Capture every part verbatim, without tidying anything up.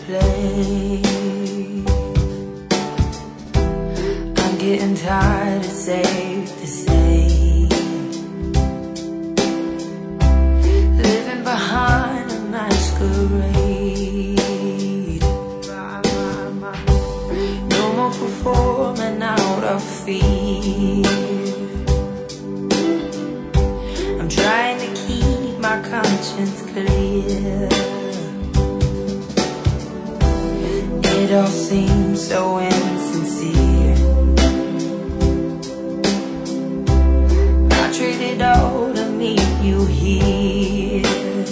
play. I'm getting tired, it's safe to say. Living behind a masquerade. No more performing out of fear. I'm trying to keep my conscience clear. It all seems so insincere. I traded all to meet you here.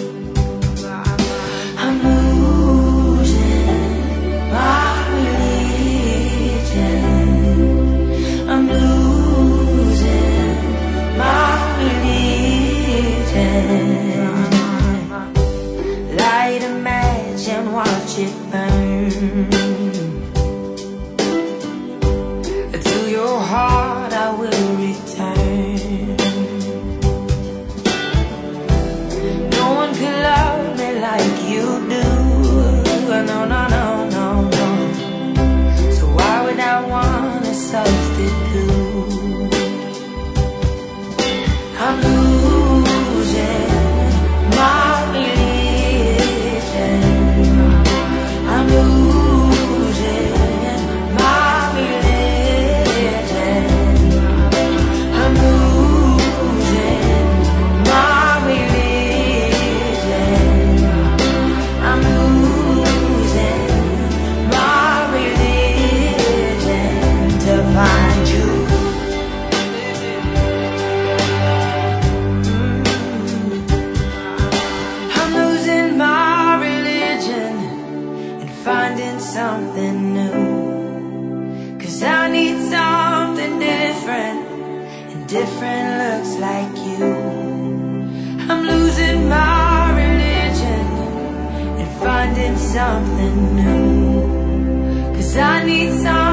I'm losing my religion. I'm losing my religion. Light a match and watch it burn. To your heart I will return. No one can love me like you do. No, no, no, no, no. So why would I want a substitute? I'm losing my religion. I'm losing my religion. I'm losing my religion. I'm losing my religion to find you. I'm losing my religion and finding something new. 'Cause I need something different, and different looks like you. I'm losing my religion and finding something new. 'Cause I need something